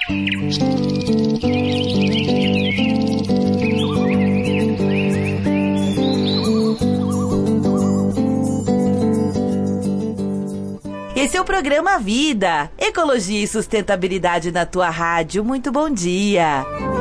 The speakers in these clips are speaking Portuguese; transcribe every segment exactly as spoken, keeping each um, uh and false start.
Esse é o programa Vida, Ecologia e Sustentabilidade na tua rádio. Muito bom dia!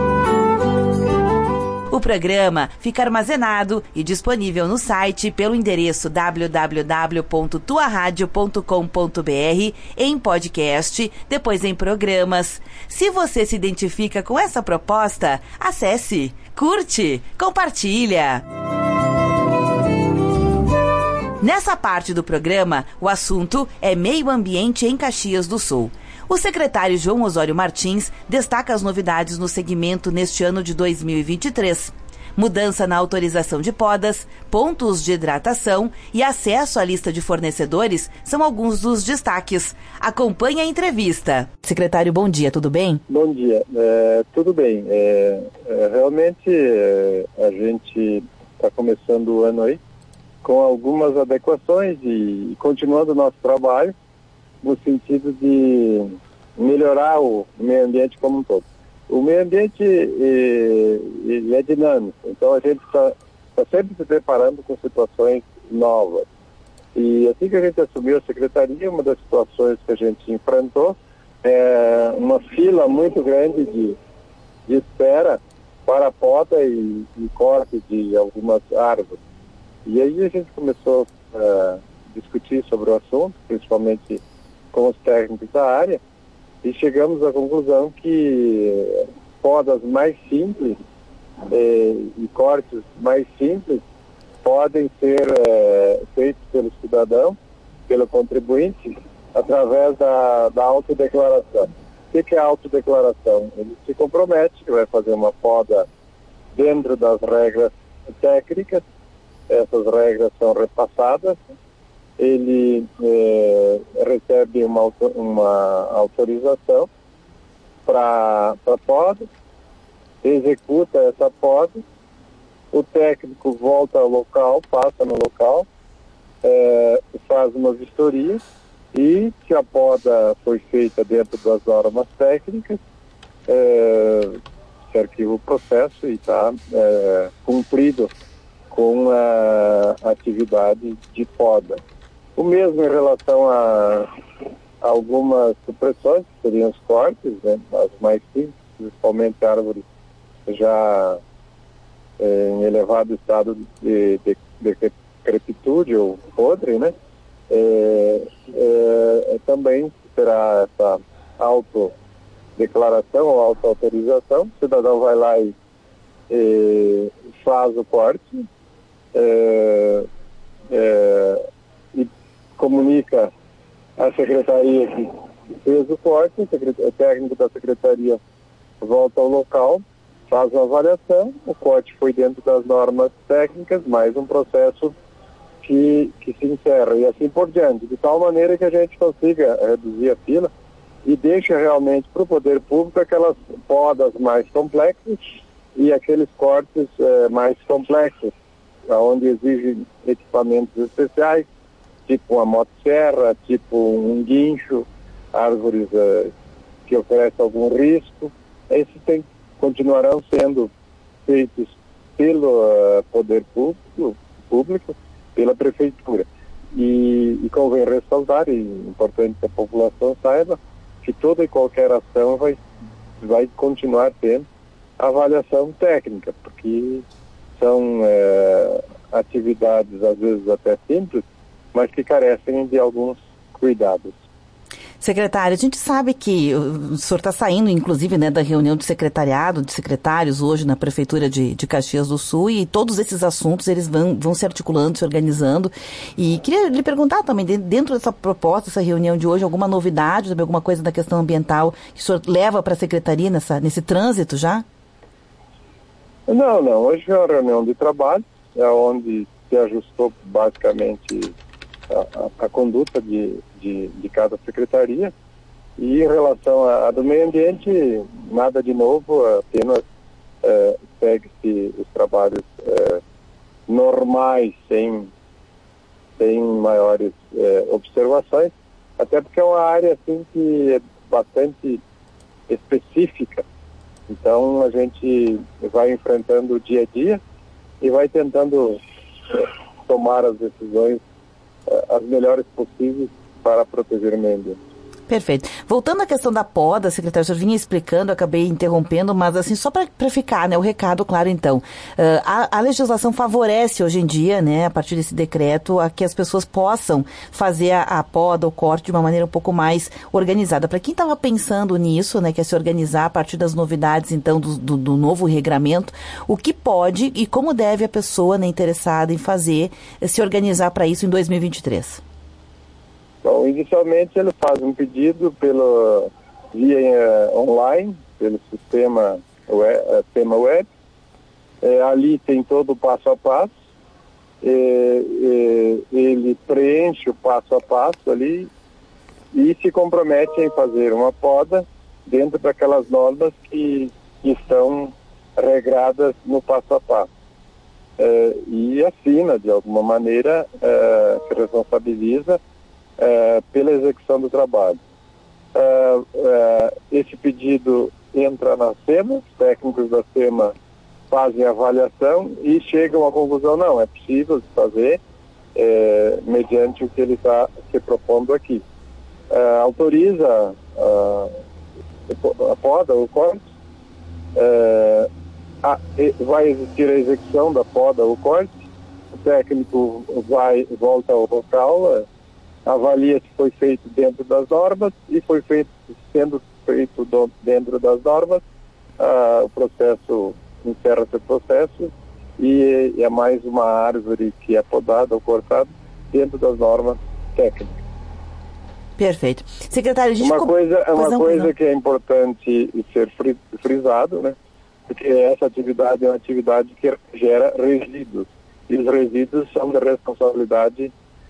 O programa fica armazenado e disponível no site pelo endereço w w w ponto tua rádio ponto com ponto b r, em podcast, depois em programas. Se você se identifica com essa proposta, acesse, curte, compartilha. Nessa parte do programa, o assunto é meio ambiente em Caxias do Sul. O secretário João Osório Martins destaca as novidades no segmento neste ano de dois mil e vinte e três. Mudança na autorização de podas, pontos de hidratação e acesso à lista de fornecedores são alguns dos destaques. Acompanhe a entrevista. Secretário, bom dia, tudo bem? Bom dia, é, tudo bem. É, é, realmente é, a gente está começando o ano aí com algumas adequações e, e continuando o nosso trabalho no sentido de melhorar o meio ambiente como um todo. O meio ambiente ele é dinâmico, então a gente está tá sempre se preparando com situações novas. E assim que a gente assumiu a secretaria, uma das situações que a gente enfrentou é uma fila muito grande de, de espera para a poda e, e corte de algumas árvores. E aí a gente começou a discutir sobre o assunto, principalmente com os técnicos da área, e chegamos à conclusão que podas mais simples eh, e cortes mais simples podem ser eh, feitos pelo cidadão, pelo contribuinte, através da, da autodeclaração. O que é a autodeclaração? Ele se compromete que vai fazer uma poda dentro das regras técnicas. Essas regras são repassadas, ele eh, recebe uma, uma autorização para a poda, executa essa poda, o técnico volta ao local, passa no local, eh, faz uma vistoria e, se a poda foi feita dentro das normas técnicas, eh, se arquiva o processo e está eh, cumprido com a atividade de poda. O mesmo em relação a, a algumas supressões, que seriam os cortes, né, as mais simples, principalmente árvores já é, em elevado estado de, de, de decrepitude ou podre, né, é, é, também terá essa autodeclaração ou autoautorização. O cidadão vai lá e, e faz o corte, É, é, e comunica à secretaria que fez o corte, o técnico da secretaria volta ao local, faz uma avaliação, o corte foi dentro das normas técnicas, mais um processo que, que se encerra, e assim por diante, de tal maneira que a gente consiga reduzir a fila e deixa realmente para o poder público aquelas podas mais complexas e aqueles cortes é, mais complexos, onde exigem equipamentos especiais, tipo uma motosserra, tipo um guincho, árvores uh, que oferecem algum risco. Esses tem, continuarão sendo feitos pelo uh, poder público, público, pela prefeitura. E, e convém ressaltar, e é importante que a população saiba, que toda e qualquer ação vai, vai continuar tendo avaliação técnica, porque são é, atividades, às vezes até simples, mas que carecem de alguns cuidados. Secretário, a gente sabe que o senhor está saindo, inclusive, né, da reunião de secretariado, de secretários hoje na Prefeitura de, de Caxias do Sul, e todos esses assuntos eles vão, vão se articulando, se organizando. E queria lhe perguntar também, dentro dessa proposta, dessa reunião de hoje, alguma novidade, alguma coisa da questão ambiental que o senhor leva para a Secretaria nessa, nesse trânsito já? Não, não. Hoje é uma reunião de trabalho, é onde se ajustou basicamente a, a, a conduta de, de, de cada secretaria. E em relação a, a do meio ambiente, nada de novo, apenas é, segue-se os trabalhos é, normais, sem, sem maiores é, observações, até porque é uma área assim que é bastante específica. Então a gente vai enfrentando o dia a dia e vai tentando é, tomar as decisões é, as melhores possíveis para proteger o meio ambiente. Perfeito. Voltando à questão da poda, secretário, o senhor vinha explicando, acabei interrompendo, mas assim, só para ficar, né, o recado claro então. Uh, a, a legislação favorece hoje em dia, né, a partir desse decreto, a que as pessoas possam fazer a, a poda, o corte de uma maneira um pouco mais organizada. Para quem estava pensando nisso, né, que é se organizar a partir das novidades, então, do, do, do novo regramento, o que pode e como deve a pessoa, né, interessada em fazer, se organizar para isso em dois mil e vinte e três? Bom, inicialmente ele faz um pedido pelo, via uh, online, pelo sistema web, uh, sistema web. É, ali tem todo o passo a passo. É, é, ele preenche o passo a passo ali e se compromete em fazer uma poda dentro daquelas normas que, que estão regradas no passo a passo. É, e assina, de alguma maneira, é, se responsabiliza Uh, pela execução do trabalho. Uh, uh, esse pedido entra na SEMA, os técnicos da SEMA fazem a avaliação e chegam à conclusão, não, é possível fazer uh, mediante o que ele está se propondo aqui. Uh, autoriza uh, a poda, o corte, uh, a, vai existir a execução da poda ou corte, o técnico vai, volta ao local, avalia se foi feito dentro das normas e foi feito, sendo feito do, dentro das normas, ah, o processo, encerra seu processo e é mais uma árvore que é podada ou cortada dentro das normas técnicas. Perfeito. Secretário, a gente... Uma coisa, é uma não, coisa não. que é importante ser frisado, né? Porque essa atividade é uma atividade que gera resíduos e os resíduos são da responsabilidade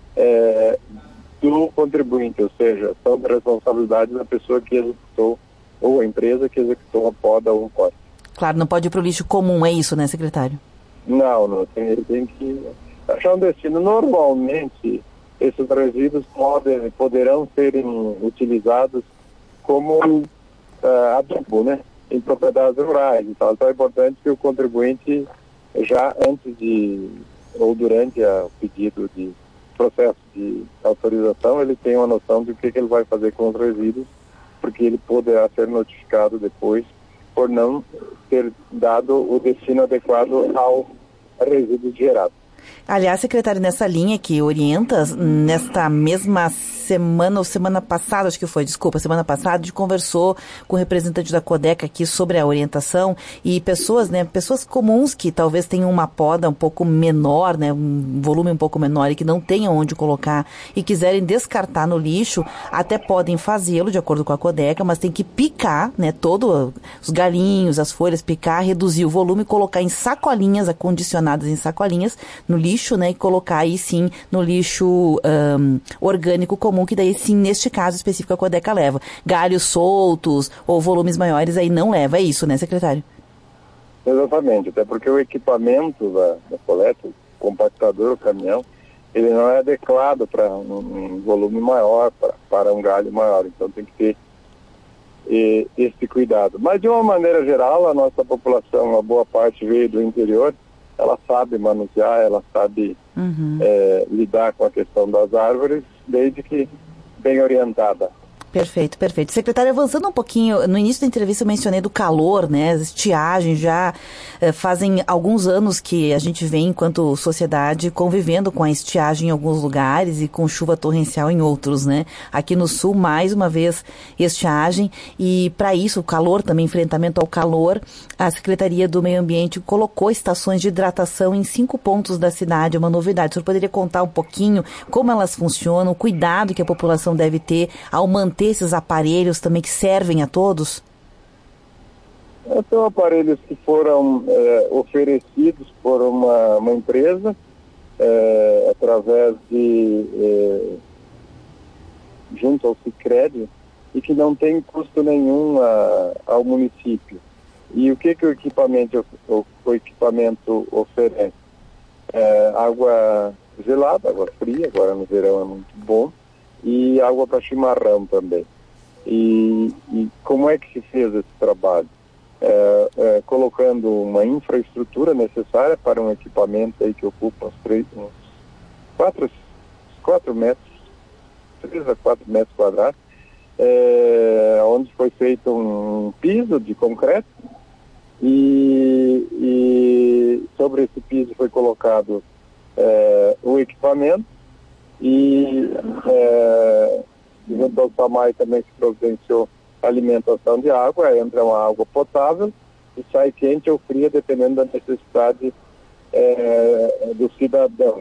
é, do contribuinte, ou seja, são da responsabilidade da pessoa que executou, ou a empresa que executou a poda ou um corte. Claro, não pode ir para o lixo comum, é isso, né, secretário? Não, não, tem, ele tem que achar um destino. Normalmente, esses resíduos podem, poderão ser utilizados como uh, adubo, né, em propriedades rurais e tal. Então é importante que o contribuinte, já antes de, ou durante o pedido de processo de autorização, ele tem uma noção de o que, que ele vai fazer com os resíduos, porque ele poderá ser notificado depois por não ter dado o destino adequado ao resíduo gerado. Aliás, secretário, nessa linha que orienta, nesta mesma semana ou semana passada, acho que foi, desculpa, semana passada, a gente conversou com o representante da Codeca aqui sobre a orientação e pessoas, né, pessoas comuns que talvez tenham uma poda um pouco menor, né, um volume um pouco menor e que não tenham onde colocar e quiserem descartar no lixo, até podem fazê-lo de acordo com a Codeca, mas tem que picar, né, todos os galinhos, as folhas, picar, reduzir o volume, colocar em sacolinhas, acondicionadas em sacolinhas, no lixo, né, e colocar aí sim no lixo um, orgânico comum, que daí sim, neste caso específico, a Codeca leva. Galhos soltos ou volumes maiores aí não leva, é isso, né, secretário? Exatamente, até porque o equipamento da, da coleta, o compactador, o caminhão, ele não é adequado para um, um volume maior, pra, para um galho maior, então tem que ter e, esse cuidado. Mas de uma maneira geral, a nossa população, a boa parte veio do interior, ela sabe manusear, ela sabe uhum. é, lidar com a questão das árvores, desde que bem orientada. Perfeito, perfeito. Secretário, avançando um pouquinho, no início da entrevista eu mencionei do calor, né, as estiagens já eh, fazem alguns anos que a gente vem, enquanto sociedade, convivendo com a estiagem em alguns lugares e com chuva torrencial em outros, né. Aqui no sul, mais uma vez, estiagem e para isso, o calor também, enfrentamento ao calor, a Secretaria do Meio Ambiente colocou estações de hidratação em cinco pontos da cidade, uma novidade. O senhor poderia contar um pouquinho como elas funcionam, o cuidado que a população deve ter ao manter esses aparelhos também que servem a todos? São aparelhos que foram é, oferecidos por uma, uma empresa é, através de é, junto ao Sicredi e que não tem custo nenhum a, ao município. E o que, que o equipamento, o, o equipamento oferece? É, água gelada, água fria, agora no verão é muito bom, e água para chimarrão também. E, e como é que se fez esse trabalho? É, é, colocando uma infraestrutura necessária para um equipamento aí que ocupa uns, três, uns quatro, quatro metros, três a quatro metros quadrados, é, onde foi feito um piso de concreto e, e sobre esse piso foi colocado é, o equipamento e é, junto ao SAMAI também se providenciou alimentação de água, entra uma água potável e sai quente ou fria dependendo da necessidade é, do cidadão.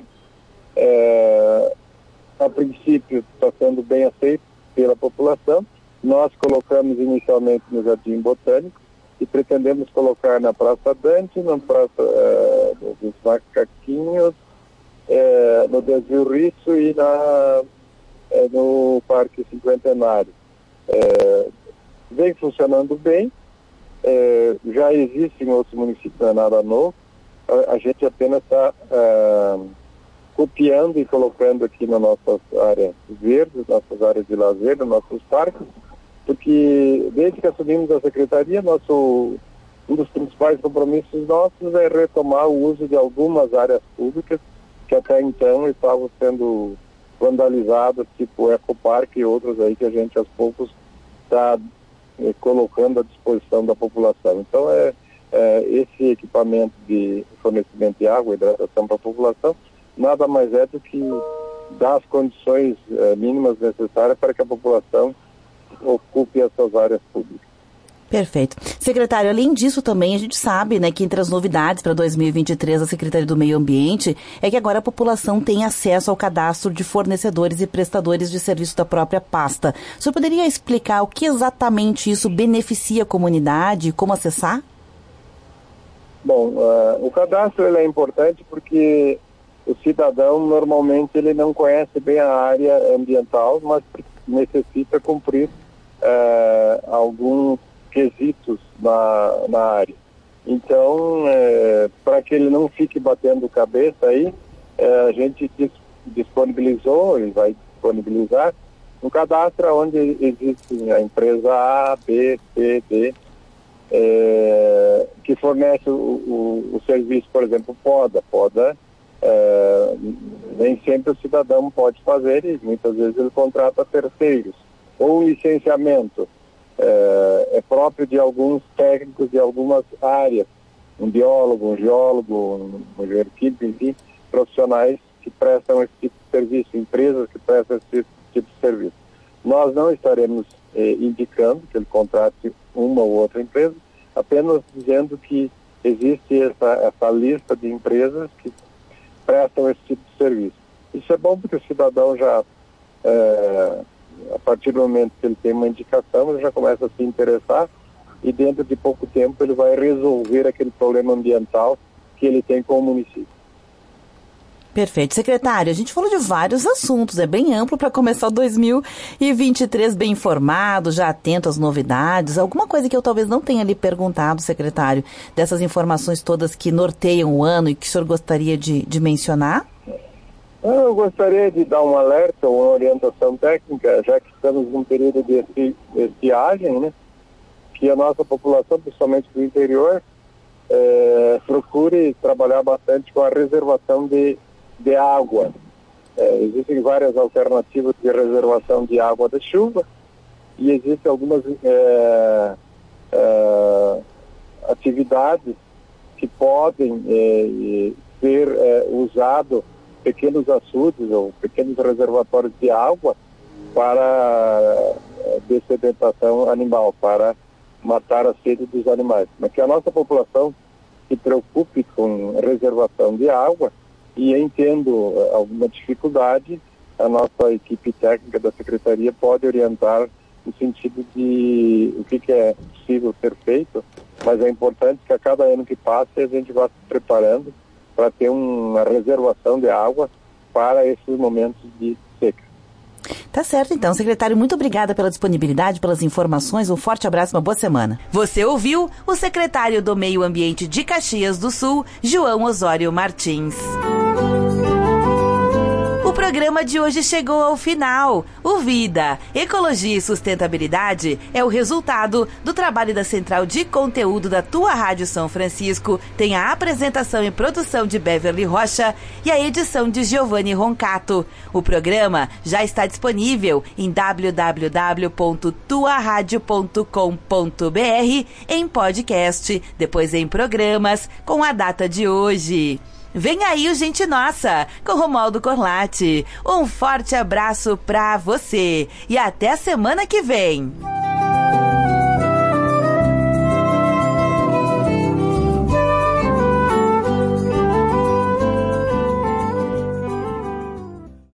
É, a princípio está sendo bem aceito pela população. Nós colocamos inicialmente no Jardim Botânico e pretendemos colocar na Praça Dante, na Praça é, dos Macaquinhos, é, no Desvio Risso e na, é, no Parque Cinquentenário. É, vem funcionando bem, é, já existe em outros municípios, não é nada novo, a, a gente apenas está é, copiando e colocando aqui nas nossas áreas verdes, nossas áreas de lazer, nos nossos parques, porque desde que assumimos a Secretaria, nosso, um dos principais compromissos nossos é retomar o uso de algumas áreas públicas que até então estavam sendo vandalizadas, tipo Ecoparque e outras aí que a gente aos poucos está eh, colocando à disposição da população. Então é, é esse equipamento de fornecimento de água e hidratação para a população nada mais é do que dar as condições eh, mínimas necessárias para que a população ocupe essas áreas públicas. Perfeito. Secretário, além disso também a gente sabe, né, que entre as novidades para dois mil e vinte e três da Secretaria do Meio Ambiente é que agora a população tem acesso ao cadastro de fornecedores e prestadores de serviço da própria pasta. O senhor poderia explicar o que exatamente isso beneficia a comunidade e como acessar? Bom, uh, o cadastro ele é importante porque o cidadão normalmente ele não conhece bem a área ambiental, mas necessita cumprir uh, alguns quesitos na, na área. Então, é, para que ele não fique batendo cabeça aí, é, a gente dis, disponibilizou, ele vai disponibilizar, um cadastro onde existe a empresa A, B, C, D, é, que fornece o, o, o serviço, por exemplo, poda. Poda, é, nem sempre o cidadão pode fazer e muitas vezes ele contrata terceiros. Ou licenciamento. É, é próprio de alguns técnicos de algumas áreas, um biólogo, um geólogo, um engenheiro químico, enfim, profissionais que prestam esse tipo de serviço, empresas que prestam esse tipo de serviço. Nós não estaremos eh, indicando que ele contrate uma ou outra empresa, apenas dizendo que existe essa, essa lista de empresas que prestam esse tipo de serviço. Isso é bom porque o cidadão já... É, a partir do momento que ele tem uma indicação, ele já começa a se interessar e dentro de pouco tempo ele vai resolver aquele problema ambiental que ele tem com o município. Perfeito. Secretário, a gente falou de vários assuntos, é bem amplo para começar o dois mil e vinte e três bem informado, já atento às novidades. Alguma coisa que eu talvez não tenha lhe perguntado, secretário, dessas informações todas que norteiam o ano e que o senhor gostaria de, de mencionar? Eu gostaria de dar um alerta, uma orientação técnica, já que estamos num período de estiagem, né? Que a nossa população, principalmente do interior, é, procure trabalhar bastante com a reservação de, de água. É, existem várias alternativas de reservação de água de chuva e existem algumas é, é, atividades que podem é, ser é, usadas pequenos açudes ou pequenos reservatórios de água para dessedentação animal, para matar a sede dos animais. Mas que a nossa população se preocupe com reservação de água e, entendo alguma dificuldade, a nossa equipe técnica da Secretaria pode orientar no sentido de o que, que é possível ser feito, mas é importante que a cada ano que passe a gente vá se preparando para ter uma reservação de água para esses momentos de seca. Tá certo, então. Secretário, muito obrigada pela disponibilidade, pelas informações. Um forte abraço, uma boa semana. Você ouviu o secretário do Meio Ambiente de Caxias do Sul, João Osório Martins. O programa de hoje chegou ao final. O Vida, Ecologia e Sustentabilidade é o resultado do trabalho da Central de Conteúdo da tua Rádio São Francisco. Tem a apresentação e produção de Beverly Rocha e a edição de Giovanni Roncato. O programa já está disponível em w w w ponto tua rádio ponto com ponto b r em podcast, depois em programas com a data de hoje. Vem aí o Gente Nossa, com Romualdo Corlatti. Um forte abraço pra você e até a semana que vem.